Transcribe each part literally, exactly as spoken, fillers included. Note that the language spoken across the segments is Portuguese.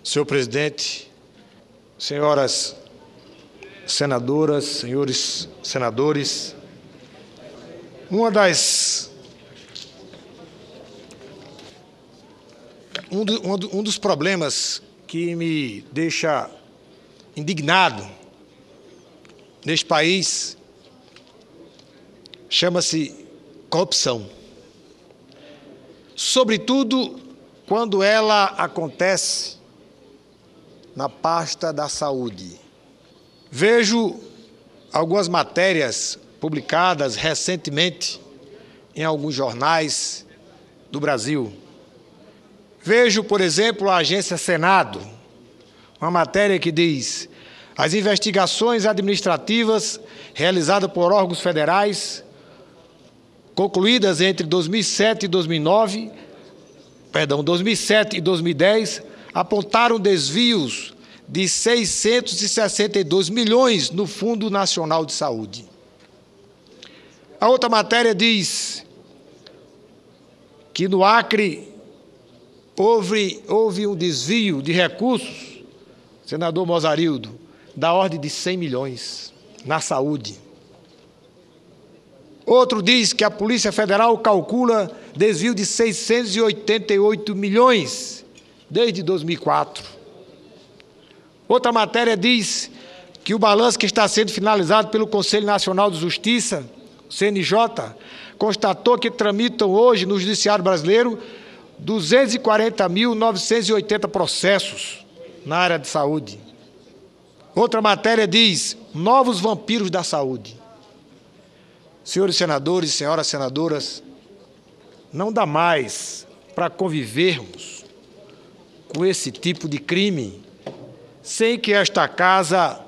Senhor presidente, senhoras senadoras, senhores senadores, uma das um, do, um dos problemas que me deixa indignado neste país chama-se corrupção, sobretudo quando ela acontece na pasta da saúde. Vejo algumas matérias publicadas recentemente em alguns jornais do Brasil. Vejo, por exemplo, a agência Senado, uma matéria que diz: as investigações administrativas realizadas por órgãos federais, concluídas entre dois mil e sete e dois mil e nove, perdão, dois mil e sete e dois mil e dez, apontaram desvios de seiscentos e sessenta e dois milhões no Fundo Nacional de Saúde. A outra matéria diz que no Acre houve, houve um desvio de recursos, senador Mozarildo, da ordem de cem milhões na saúde. Outro diz que a Polícia Federal calcula desvio de seiscentos e oitenta e oito milhões desde dois mil e quatro. Outra matéria diz que o balanço que está sendo finalizado pelo Conselho Nacional de Justiça, C N J, constatou que tramitam hoje no Judiciário Brasileiro duzentos e quarenta mil novecentos e oitenta processos na área de saúde. Outra matéria diz: novos vampiros da saúde. Senhores senadores, senhoras senadoras, não dá mais para convivermos com esse tipo de crime sem que esta casa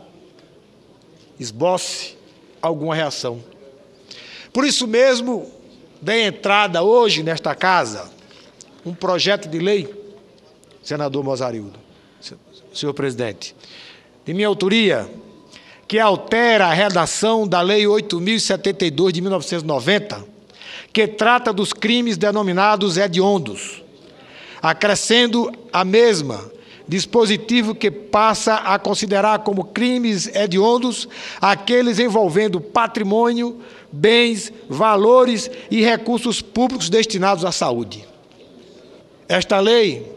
esboce alguma reação. Por isso mesmo, dei entrada hoje nesta casa um projeto de lei, senador Mozarildo, senhor presidente, de minha autoria, que altera a redação da Lei oito mil e setenta e dois de mil novecentos e noventa, que trata dos crimes denominados hediondos, acrescendo a mesma dispositivo que passa a considerar como crimes hediondos aqueles envolvendo patrimônio, bens, valores e recursos públicos destinados à saúde. Esta lei,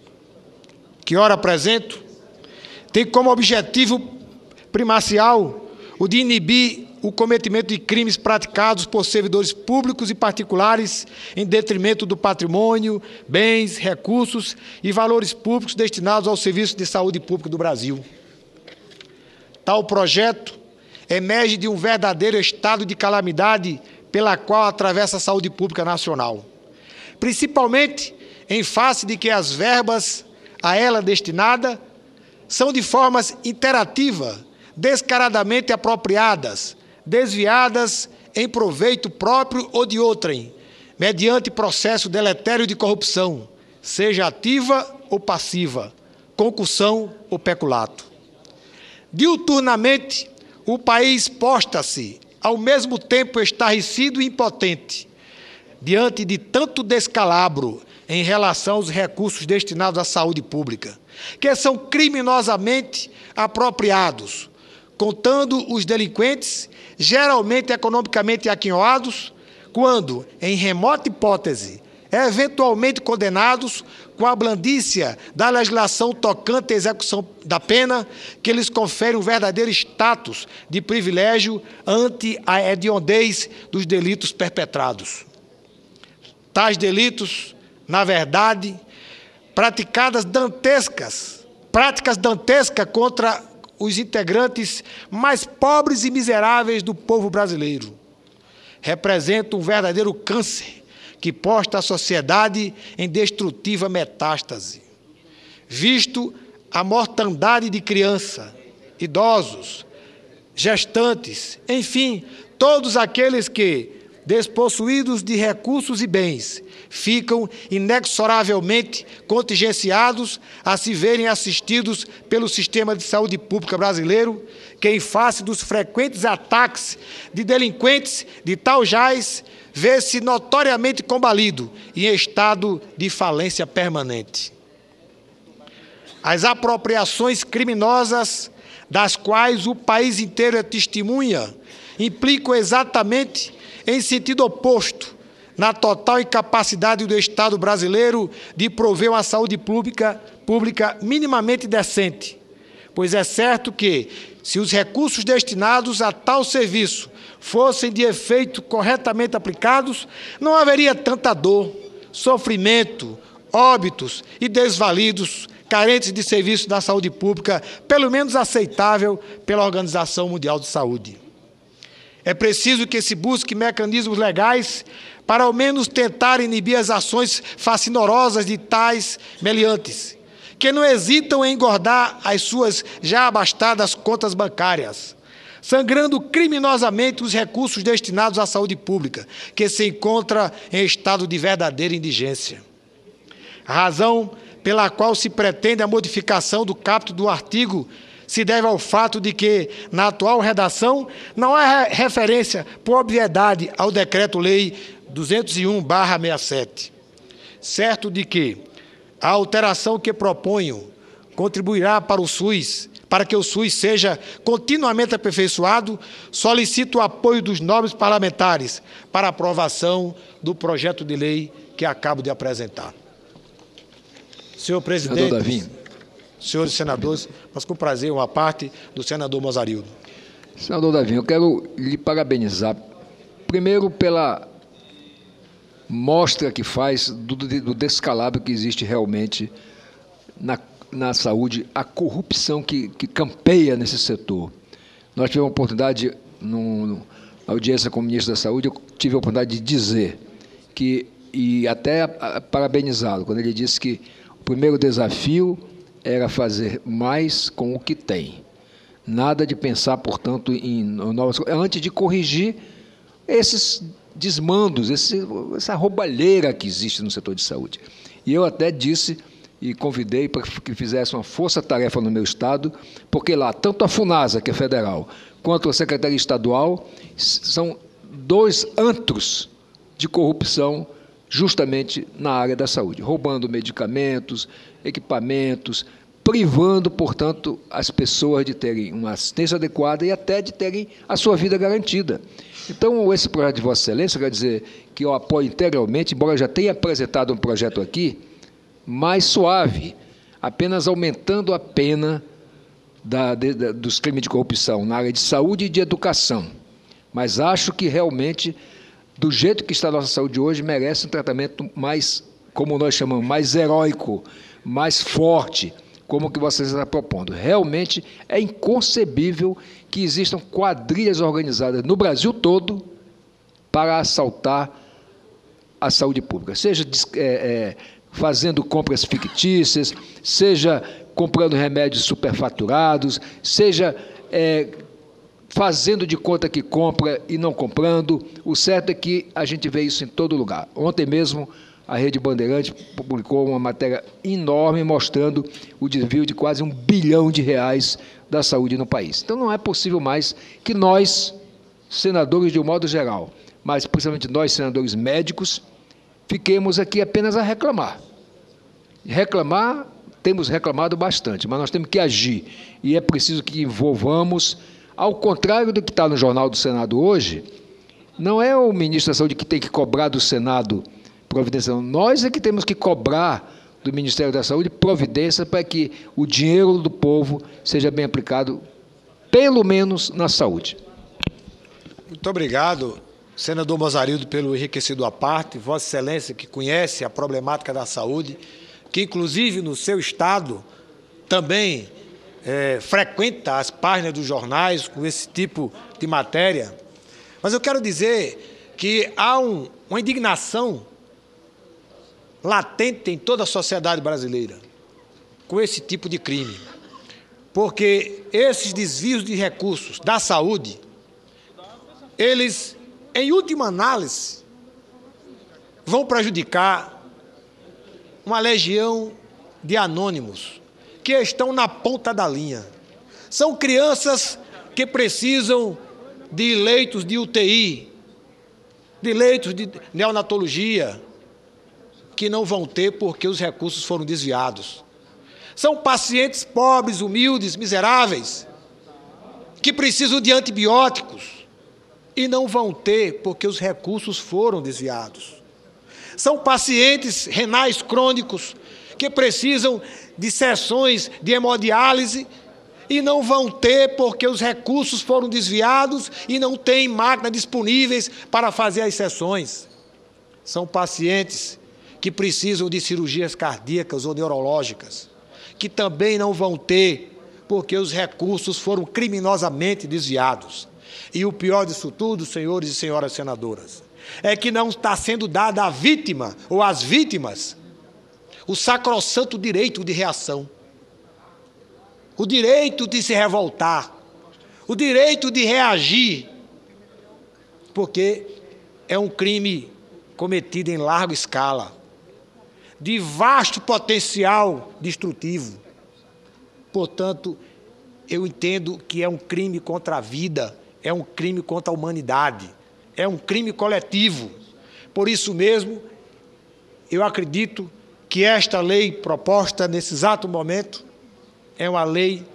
que ora apresento, tem como objetivo primacial o de inibir o cometimento de crimes praticados por servidores públicos e particulares em detrimento do patrimônio, bens, recursos e valores públicos destinados ao serviço de saúde pública do Brasil. Tal projeto emerge de um verdadeiro estado de calamidade pela qual atravessa a saúde pública nacional, principalmente em face de que as verbas a ela destinadas são de formas interativa, descaradamente apropriadas, desviadas em proveito próprio ou de outrem, mediante processo deletério de corrupção, seja ativa ou passiva, concussão ou peculato. Diuturnamente, o país posta-se, ao mesmo tempo estarrecido e impotente, diante de tanto descalabro em relação aos recursos destinados à saúde pública, que são criminosamente apropriados, contando os delinquentes, geralmente economicamente aquinhoados, quando, em remota hipótese, eventualmente condenados com a blandícia da legislação tocante à execução da pena, que lhes confere um verdadeiro status de privilégio ante a hediondez dos delitos perpetrados. Tais delitos, na verdade, praticadas dantescas, práticas dantescas contra os integrantes mais pobres e miseráveis do povo brasileiro, representam um verdadeiro câncer que posta a sociedade em destrutiva metástase, visto a mortandade de crianças, idosos, gestantes, enfim, todos aqueles que, despossuídos de recursos e bens, ficam inexoravelmente contingenciados a se verem assistidos pelo sistema de saúde pública brasileiro, que, em face dos frequentes ataques de delinquentes de tal jaz, vê-se notoriamente combalido e em estado de falência permanente. As apropriações criminosas, das quais o país inteiro é testemunha, implicam exatamente em sentido oposto, na total incapacidade do Estado brasileiro de prover uma saúde pública, pública minimamente decente. Pois é certo que, se os recursos destinados a tal serviço fossem de efeito corretamente aplicados, não haveria tanta dor, sofrimento, óbitos e desvalidos carentes de serviço da saúde pública, pelo menos aceitável pela Organização Mundial de Saúde. É preciso que se busque mecanismos legais para, ao menos, tentar inibir as ações fascinorosas de tais meliantes, que não hesitam em engordar as suas já abastadas contas bancárias, sangrando criminosamente os recursos destinados à saúde pública, que se encontra em estado de verdadeira indigência. A razão pela qual se pretende a modificação do caput do artigo se deve ao fato de que, na atual redação, não há referência, por obviedade, ao Decreto-Lei duzentos e um barra sessenta e sete. Certo de que a alteração que proponho contribuirá para o SUS, para que o SUS seja continuamente aperfeiçoado, solicito o apoio dos nobres parlamentares para a aprovação do projeto de lei que acabo de apresentar. Senhor presidente, Senador Davi. Senhores senadores, mas com prazer uma parte do senador Mozarildo. Senador Davi, eu quero lhe parabenizar, primeiro pela mostra que faz do, do descalabro que existe realmente na, na saúde, a corrupção que, que campeia nesse setor. Nós tivemos a oportunidade, no, na audiência com o ministro da Saúde, eu tive a oportunidade de dizer que, e até parabenizá-lo, quando ele disse que o primeiro desafio era fazer mais com o que tem. Nada de pensar, portanto, em novas coisas, antes de corrigir esses desmandos, esse, essa roubalheira que existe no setor de saúde. E eu até disse e convidei para que fizesse uma força-tarefa no meu estado, porque lá, tanto a FUNASA, que é federal, quanto a Secretaria Estadual, são dois antros de corrupção justamente na área da saúde, roubando medicamentos, equipamentos, privando, portanto, as pessoas de terem uma assistência adequada e até de terem a sua vida garantida. Então, esse projeto de Vossa Excelência, quer dizer que eu apoio integralmente, embora eu já tenha apresentado um projeto aqui, mais suave, apenas aumentando a pena da, de, da, dos crimes de corrupção na área de saúde e de educação. Mas acho que realmente, do jeito que está a nossa saúde hoje, merece um tratamento mais, como nós chamamos, mais heróico, mais forte, como que vocês estão propondo. Realmente é inconcebível que existam quadrilhas organizadas no Brasil todo para assaltar a saúde pública, seja é, é, fazendo compras fictícias, seja comprando remédios superfaturados, seja é, fazendo de conta que compra e não comprando. O certo é que a gente vê isso em todo lugar. Ontem mesmo, a Rede Bandeirantes publicou uma matéria enorme mostrando o desvio de quase um bilhão de reais da saúde no país. Então, não é possível mais que nós, senadores de um modo geral, mas principalmente nós, senadores médicos, fiquemos aqui apenas a reclamar. Reclamar, temos reclamado bastante, mas nós temos que agir. E é preciso que envolvamos, ao contrário do que está no Jornal do Senado hoje, não é o ministro da Saúde que tem que cobrar do Senado providência. Nós é que temos que cobrar do Ministério da Saúde providência para que o dinheiro do povo seja bem aplicado, pelo menos na saúde. Muito obrigado, senador Mozarildo, pelo enriquecido à parte. Vossa Excelência, que conhece a problemática da saúde, que inclusive no seu estado também é, frequenta as páginas dos jornais com esse tipo de matéria. Mas eu quero dizer que há um, uma indignação latente em toda a sociedade brasileira com esse tipo de crime, porque esses desvios de recursos da saúde, eles, em última análise, vão prejudicar uma legião de anônimos que estão na ponta da linha. São crianças que precisam de leitos de U T I, de leitos de neonatologia, que não vão ter porque os recursos foram desviados. São pacientes pobres, humildes, miseráveis, que precisam de antibióticos e não vão ter porque os recursos foram desviados. São pacientes renais crônicos que precisam de sessões de hemodiálise e não vão ter porque os recursos foram desviados e não tem máquinas disponíveis para fazer as sessões. São pacientes que precisam de cirurgias cardíacas ou neurológicas, que também não vão ter porque os recursos foram criminosamente desviados. E o pior disso tudo, senhores e senhoras senadoras, é que não está sendo dada à vítima ou às vítimas o sacrossanto direito de reação, o direito de se revoltar, o direito de reagir, porque é um crime cometido em larga escala, de vasto potencial destrutivo. Portanto, eu entendo que é um crime contra a vida, é um crime contra a humanidade, é um crime coletivo. Por isso mesmo, eu acredito que esta lei proposta nesse exato momento é uma lei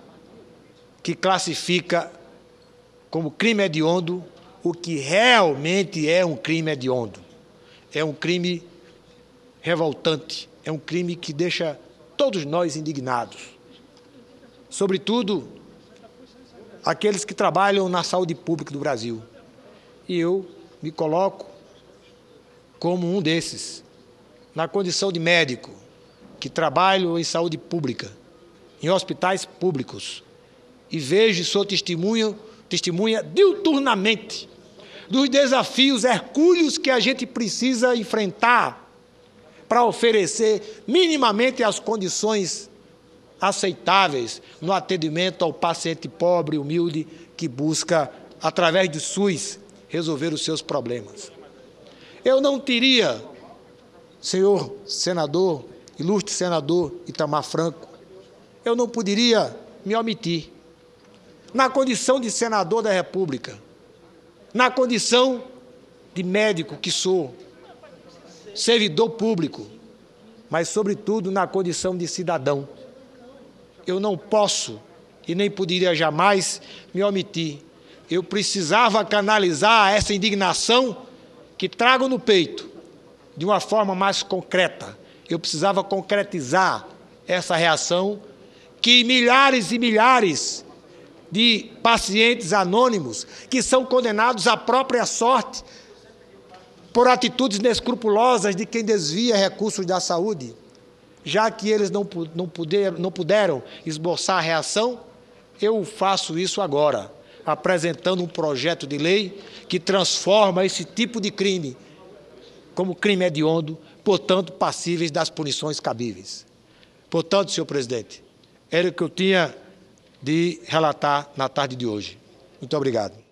que classifica como crime hediondo o que realmente é um crime hediondo. É um crime revoltante, é um crime que deixa todos nós indignados. Sobretudo, aqueles que trabalham na saúde pública do Brasil. E eu me coloco como um desses, na condição de médico, que trabalho em saúde pública, em hospitais públicos, e vejo e sou testemunha, testemunha diuturnamente dos desafios hercúleos que a gente precisa enfrentar para oferecer minimamente as condições aceitáveis no atendimento ao paciente pobre e humilde que busca, através do SUS, resolver os seus problemas. Eu não teria, senhor senador, ilustre senador Itamar Franco, eu não poderia me omitir, na condição de senador da República, na condição de médico que sou, servidor público, mas, sobretudo, na condição de cidadão. Eu não posso e nem poderia jamais me omitir. Eu precisava canalizar essa indignação que trago no peito de uma forma mais concreta. Eu precisava concretizar essa reação que milhares e milhares de pacientes anônimos que são condenados à própria sorte por atitudes inescrupulosas de quem desvia recursos da saúde, já que eles não, não, puder, não puderam esboçar a reação, eu faço isso agora, apresentando um projeto de lei que transforma esse tipo de crime como crime hediondo, portanto, passíveis das punições cabíveis. Portanto, senhor presidente, era o que eu tinha de relatar na tarde de hoje. Muito obrigado.